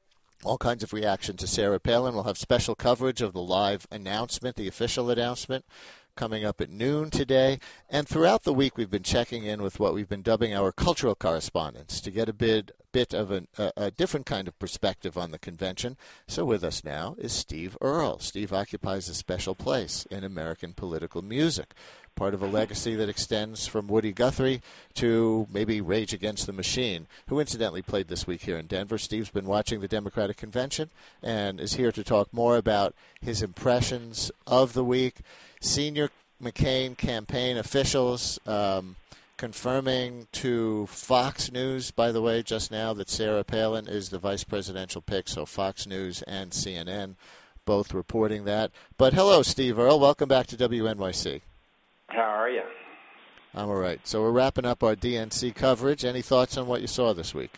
all kinds of reaction to Sarah Palin. We'll have special coverage of the live announcement, the official announcement, coming up at noon today. And throughout the week, we've been checking in with what we've been dubbing our cultural correspondents to get a bit, bit of an, a, a different kind of perspective on the convention. So with us now is Steve Earle. Steve occupies a special place in American political music, part of a legacy that extends from Woody Guthrie to maybe Rage Against the Machine, who incidentally played this week here in Denver. Steve's been watching the Democratic Convention and is here to talk more about his impressions of the week. Senior McCain campaign officials um, confirming to Fox News, by the way, just now that Sarah Palin is the vice presidential pick, so Fox News and C N N both reporting that. But hello, Steve Earle. Welcome back to W N Y C. How are you? I'm all right. So we're wrapping up our D N C coverage. Any thoughts on what you saw this week?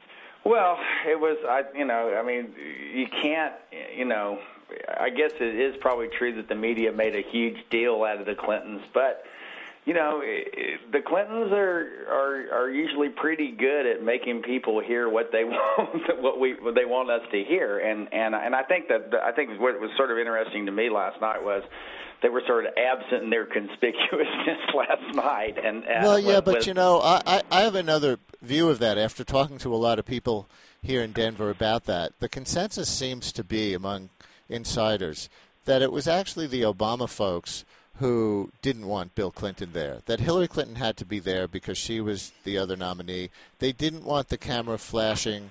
Well, it was, I, you know, I mean, you can't, you know, I guess it is probably true that the media made a huge deal out of the Clintons, but, you know, the Clintons are are, are usually pretty good at making people hear what they want, what we what they want us to hear, and and and I think that I think what was sort of interesting to me last night was they were sort of absent in their conspicuousness last night. And, and well, yeah, with, but with, you know, I I have another view of that after talking to a lot of people here in Denver about that. The consensus seems to be among insiders that it was actually the Obama folks who didn't want Bill Clinton there, that Hillary Clinton had to be there because she was the other nominee. They didn't want the camera flashing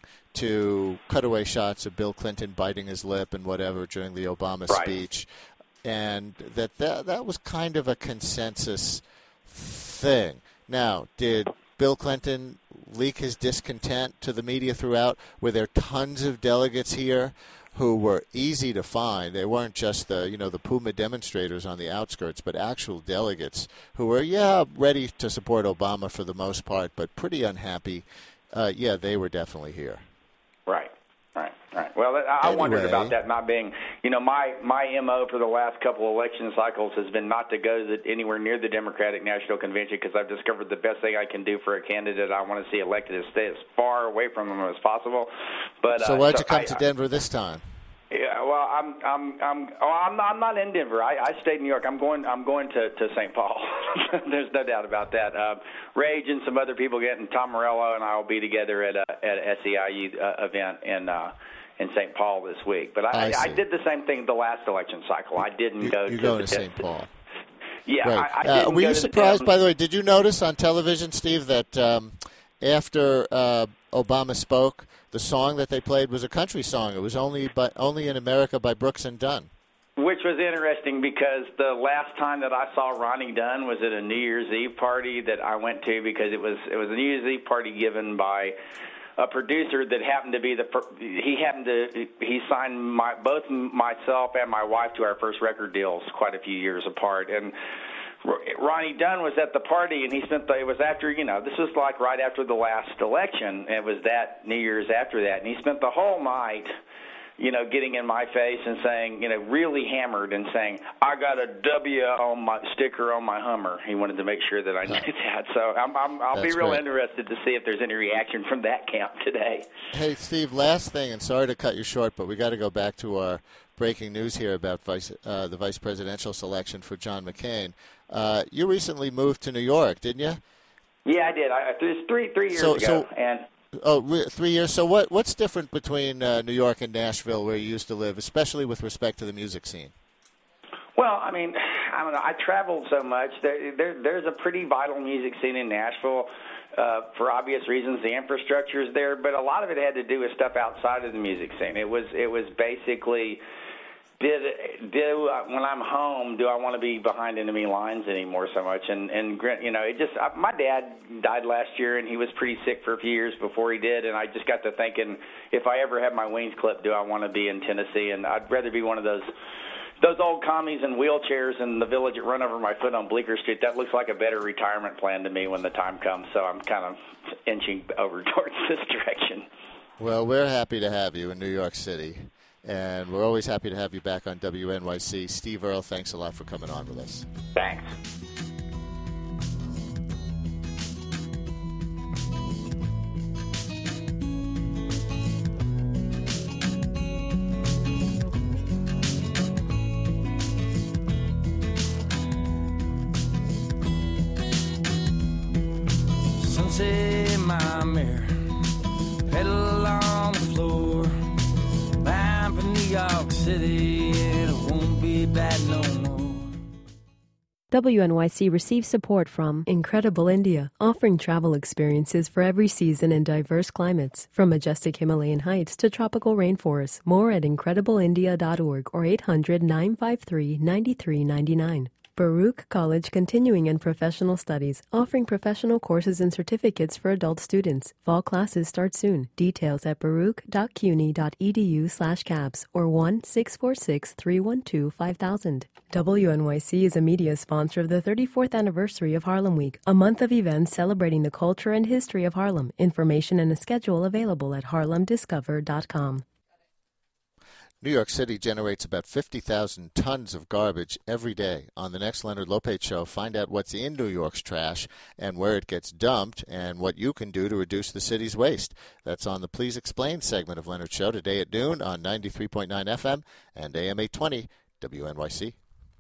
to cutaway shots of Bill Clinton biting his lip and whatever during the Obama right. speech, and that, that that was kind of a consensus thing. Now, did Bill Clinton leak his discontent to the media throughout? Were there tons of delegates here who were easy to find? They weren't just the, you know, the Puma demonstrators on the outskirts, but actual delegates who were, yeah, ready to support Obama for the most part, but pretty unhappy. Uh, yeah, they were definitely here. Right, right, right. Well, I anyway, wondered about that not being, you know, my, my M O for the last couple of election cycles has been not to go the, anywhere near the Democratic National Convention because I've discovered the best thing I can do for a candidate I want to see elected is stay as far away from them as possible. But So uh, why'd so you come I, to Denver this time? Yeah, well, I'm I'm I'm oh, I'm not, I'm not in Denver. I, I stayed in New York. I'm going I'm going to, to Saint Paul. There's no doubt about that. Uh, Rage and some other people getting Tom Morello and I will be together at a at a S E I U uh, event in uh, in Saint Paul this week. But I, I, I did the same thing the last election cycle. I didn't you, go you to go the to Saint Paul. Yeah, right. I, I uh, didn't were go you to surprised, the, by the way? Did you notice on television, Steve, that um, after uh, Obama spoke, the song that they played was a country song? It was only by, only in America by Brooks and Dunn. Which was interesting because the last time that I saw Ronnie Dunn was at a New Year's Eve party that I went to because it was it was a New Year's Eve party given by a producer that happened to be the he happened to he signed my both myself and my wife to our first record deals quite a few years apart, and Ronnie Dunn was at the party, and he spent the, it was after, you know, this was like right after the last election, and it was that New Year's after that, and he spent the whole night, you know, getting in my face and saying, you know, really hammered and saying, I got a W on my sticker on my Hummer. He wanted to make sure that I knew that. So I'm, I'm, I'll That's be real great. interested to see if there's any reaction from that camp today. Hey, Steve, last thing, and sorry to cut you short, but we got to go back to our breaking news here about vice, uh, the vice presidential selection for John McCain. Uh, you recently moved to New York, didn't you? Yeah, I did. I, it was three three years so, ago, so, and oh, re- three years. So, what what's different between uh, New York and Nashville, where you used to live, especially with respect to the music scene? Well, I mean, I don't know. I traveled so much. There, there there's a pretty vital music scene in Nashville. Uh, for obvious reasons, the infrastructure is there, but a lot of it had to do with stuff outside of the music scene. It was it was basically. Did do uh, when I'm home? Do I want to be behind enemy lines anymore so much? And and you know, it just uh, my dad died last year, and he was pretty sick for a few years before he did. And I just got to thinking, if I ever have my wings clipped, do I want to be in Tennessee? And I'd rather be one of those those old commies in wheelchairs in the village that run over my foot on Bleecker Street. That looks like a better retirement plan to me when the time comes. So I'm kind of inching over towards this direction. Well, we're happy to have you in New York City. And we're always happy to have you back on W N Y C. Steve Earle, thanks a lot for coming on with us. Thanks. Sunset in my mirror, pedal on the floor. Bound for New York City, and it won't be bad no more. W N Y C receives support from Incredible India, offering travel experiences for every season in diverse climates, from majestic Himalayan heights to tropical rainforests. More at incredible india dot org or eight hundred, nine five three, nine three nine nine. Baruch College Continuing and Professional Studies, offering professional courses and certificates for adult students. Fall classes start soon. Details at baruch dot cuny dot e d u slash caps or one six four six, three one two, five thousand. W N Y C is a media sponsor of the thirty-fourth anniversary of Harlem Week, a month of events celebrating the culture and history of Harlem. Information and a schedule available at harlem discover dot com. New York City generates about fifty thousand tons of garbage every day. On the next Leonard Lopate Show, find out what's in New York's trash and where it gets dumped and what you can do to reduce the city's waste. That's on the Please Explain segment of Leonard's Show today at noon on ninety-three point nine F M and A M eight twenty W N Y C.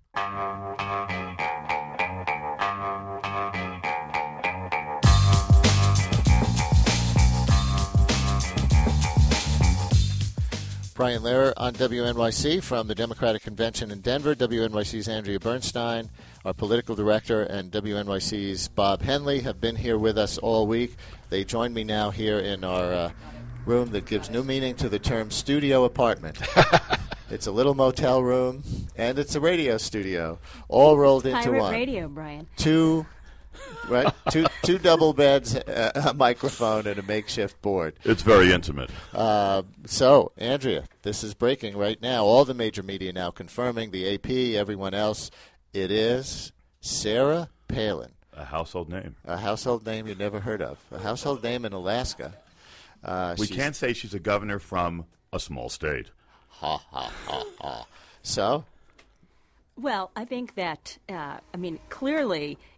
Brian Lehrer on W N Y C from the Democratic Convention in Denver. W N Y C's Andrea Bernstein, our political director, and W N Y C's Bob Henley have been here with us all week. They join me now here in our uh, room that gives new meaning to the term studio apartment. It's a little motel room, and it's a radio studio, all rolled into Pirate one. radio, Brian. Two, right? two, two double beds, a, a microphone, and a makeshift board. It's very intimate. Uh, so, Andrea, this is breaking right now. All the major media now confirming, the A P, everyone else. It is Sarah Palin. A household name. A household name you never heard of. A household name in Alaska. Uh, we can't say she's a governor from a small state. Ha, ha, ha, ha. So? Well, I think that, uh, I mean, clearly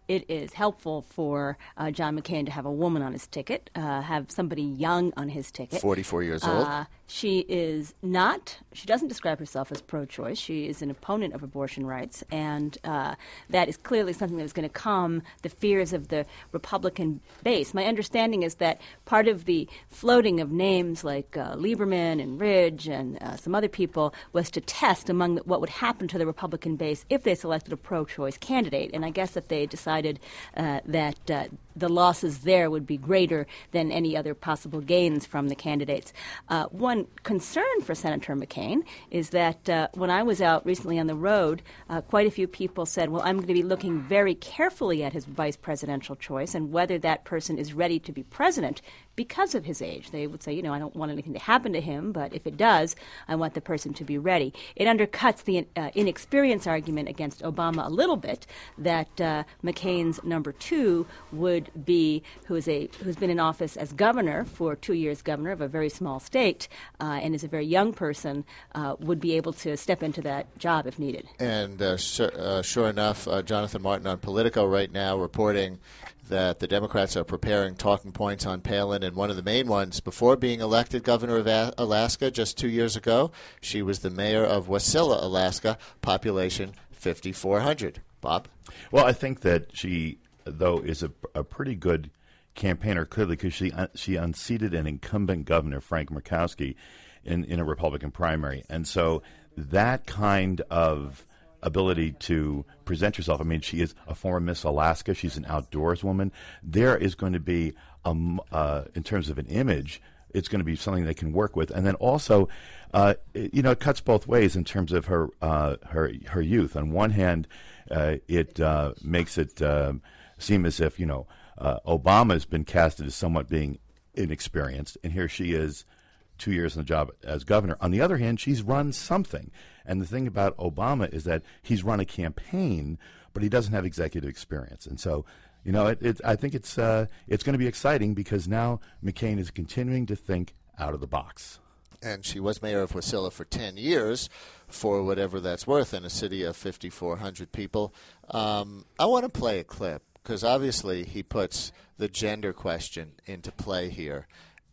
it is helpful for uh, John McCain to have a woman on his ticket, uh, have somebody young on his ticket. forty-four years old. Uh, she is not, she doesn't describe herself as pro-choice. She is an opponent of abortion rights, and uh, that is clearly something that is going to calm the fears of the Republican base. My understanding is that part of the floating of names like uh, Lieberman and Ridge and uh, some other people was to test among the, what would happen to the Republican base if they selected a pro-choice candidate. And I guess that they decided uh, that uh, the losses there would be greater than any other possible gains from the candidates. Uh, one concern for Senator McCain is that uh, when I was out recently on the road, uh, quite a few people said, well, I'm going to be looking very carefully at his vice presidential choice and whether that person is ready to be president because of his age. They would say, you know, I don't want anything to happen to him, but if it does, I want the person to be ready. It undercuts the uh, inexperience argument against Obama a little bit that uh, McCain's number two would be, who is a who's been in office as governor for two years, governor of a very small state, uh, and is a very young person, uh, would be able to step into that job if needed. And uh, sure, uh, sure enough, uh, Jonathan Martin on Politico right now reporting that the Democrats are preparing talking points on Palin, and one of the main ones, before being elected governor of a- Alaska just two years ago, she was the mayor of Wasilla, Alaska, population fifty-four hundred. Bob? Well, I think that she, though, is a, a pretty good campaigner, clearly, because she uh, she unseated an incumbent governor, Frank Murkowski, in, in a Republican primary. And so that kind of ability to present yourself. I mean, she is a former Miss Alaska. She's an outdoors woman. There is going to be, um, uh, in terms of an image, it's going to be something they can work with. And then also, uh, it, you know, it cuts both ways in terms of her uh, her her youth. On one hand, uh, it uh, makes it uh, seem as if, you know, uh, Obama has been casted as somewhat being inexperienced, and here she is, two years in the job as governor. On the other hand, she's run something. And the thing about Obama is that he's run a campaign, but he doesn't have executive experience. And so, you know, it, it, I think it's uh, it's going to be exciting because now McCain is continuing to think out of the box. And she was mayor of Wasilla for ten years, for whatever that's worth, in a city of fifty-four hundred people. Um, I want to play a clip because obviously he puts the gender question into play here.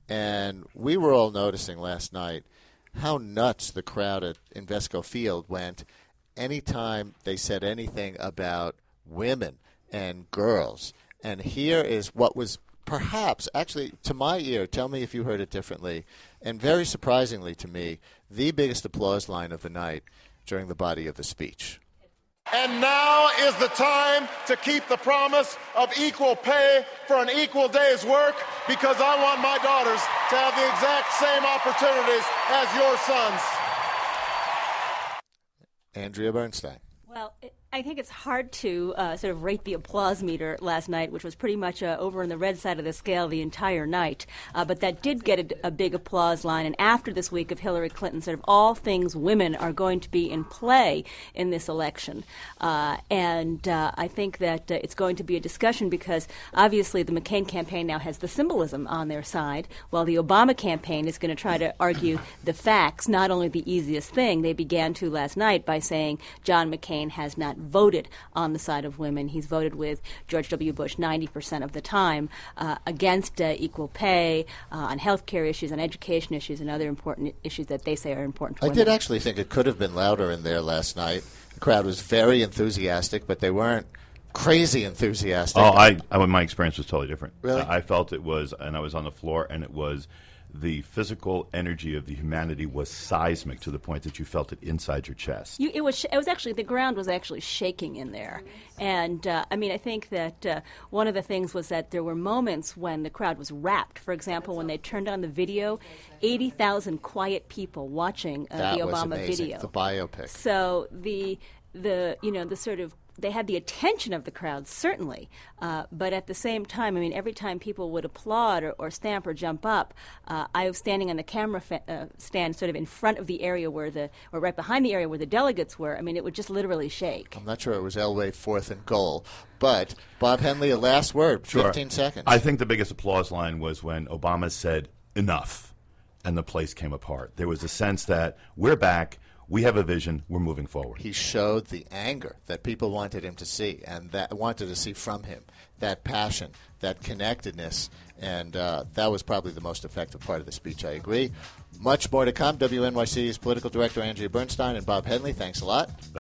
And we were all noticing last night how nuts the crowd at Invesco Field went anytime they said anything about women and girls. And here is what was perhaps, actually, to my ear, tell me if you heard it differently, and very surprisingly to me, the biggest applause line of the night during the body of the speech. And now is the time to keep the promise of equal pay for an equal day's work, because I want my daughters to have the exact same opportunities as your sons. Andrea Bernstein. Well, it, I think it's hard to uh, sort of rate the applause meter last night, which was pretty much uh, over on the red side of the scale the entire night. Uh, but that did get a, a big applause line. And after this week of Hillary Clinton, sort of all things women are going to be in play in this election. Uh, and uh, I think that uh, it's going to be a discussion because obviously the McCain campaign now has the symbolism on their side, while the Obama campaign is going to try to argue the facts, not only the easiest thing. They began to last night by saying John McCain has not voted on the side of women. He's voted with George W. Bush ninety percent of the time uh, against uh, equal pay, uh, on health care issues, on education issues, and other important issues that they say are important to I women. did actually think it could have been louder in there last night. The crowd was very enthusiastic, but they weren't crazy enthusiastic. Oh, I, I my experience was totally different. Really? I, I felt it was, and I was on the floor, and it was the physical energy of the humanity was seismic to the point that you felt it inside your chest. You, it was. Sh- it was actually the ground was actually shaking in there, and uh, I mean, I think that uh, one of the things was that there were moments when the crowd was rapt. For example, when they turned on the video, eighty thousand quiet people watching uh, that the was Obama amazing, video. the biopic. So the the you know the sort of they had the attention of the crowd, certainly, uh, but at the same time, I mean, every time people would applaud or, or stamp or jump up, uh, I was standing on the camera fa- uh, stand sort of in front of the area where the, or right behind the area where the delegates were. I mean, it would just literally shake. I'm not sure it was Elway fourth and goal, but Bob Henley, a last word, Sure. fifteen seconds. I think the biggest applause line was when Obama said, enough, and the place came apart. There was a sense that we're back. we have a vision. We're moving forward. He showed the anger that people wanted him to see and that wanted to see from him, that passion, that connectedness, and uh, that was probably the most effective part of the speech. I agree. Much more to come. W N Y C's political director Andrea Bernstein and Bob Henley, thanks a lot.